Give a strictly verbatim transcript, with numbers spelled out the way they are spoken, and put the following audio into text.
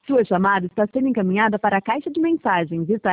Sua chamada está sendo encaminhada para a caixa de mensagens.